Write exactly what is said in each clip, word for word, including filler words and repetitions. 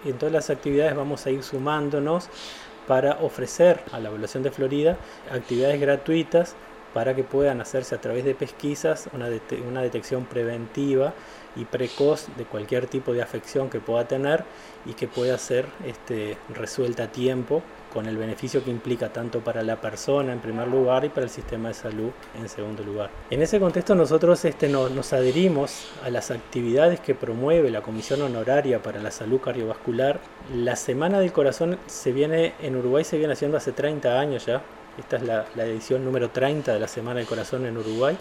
en todas las actividades vamos a ir sumándonos para ofrecer a la Población de Florida actividades gratuitas para que puedan hacerse a través de pesquisas una, det una detección preventiva y precoz de cualquier tipo de afección que pueda tener y que pueda ser este, resuelta a tiempo, con el beneficio que implica tanto para la persona en primer lugar y para el sistema de salud en segundo lugar. En ese contexto nosotros este, nos, nos adherimos a las actividades que promueve la Comisión Honoraria para la Salud Cardiovascular. La Semana del Corazón se viene, en Uruguay se viene haciendo hace treinta años ya. Esta es la, la edición número treinta de la Semana del Corazón en Uruguay,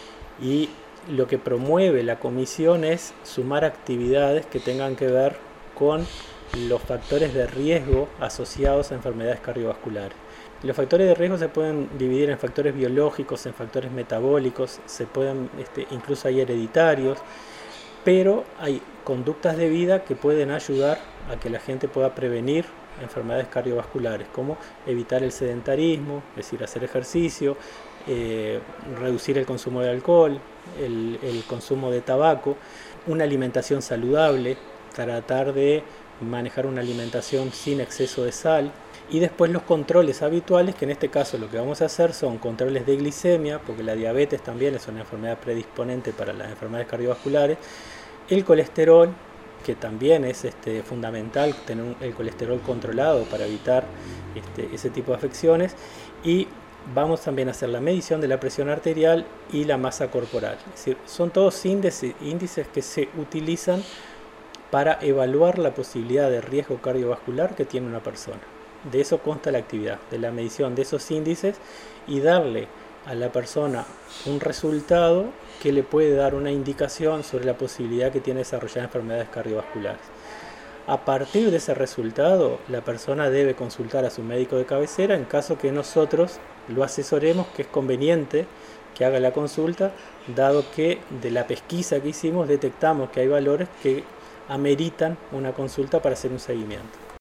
y lo que promueve la comisión es sumar actividades que tengan que ver con los factores de riesgo asociados a enfermedades cardiovasculares. Los factores de riesgo se pueden dividir en factores biológicos, en factores metabólicos, se pueden, este, incluso hay hereditarios, pero hay conductas de vida que pueden ayudar a que la gente pueda prevenir enfermedades cardiovasculares, como evitar el sedentarismo, es decir, hacer ejercicio, eh, reducir el consumo de alcohol, el, el consumo de tabaco, una alimentación saludable, tratar de manejar una alimentación sin exceso de sal, y después los controles habituales, que en este caso lo que vamos a hacer son controles de glicemia, porque la diabetes también es una enfermedad predisponente para las enfermedades cardiovasculares, el colesterol, que también es este, fundamental tener un, el colesterol controlado para evitar este, ese tipo de afecciones, y vamos también a hacer la medición de la presión arterial y la masa corporal. Es decir, son todos índices, índices que se utilizan para evaluar la posibilidad de riesgo cardiovascular que tiene una persona. De eso consta la actividad, de la medición de esos índices, y darle a la persona un resultado que le puede dar una indicación sobre la posibilidad que tiene de desarrollar enfermedades cardiovasculares. A partir de ese resultado, la persona debe consultar a su médico de cabecera en caso que nosotros lo asesoremos que es conveniente que haga la consulta, dado que de la pesquisa que hicimos detectamos que hay valores que ameritan una consulta para hacer un seguimiento.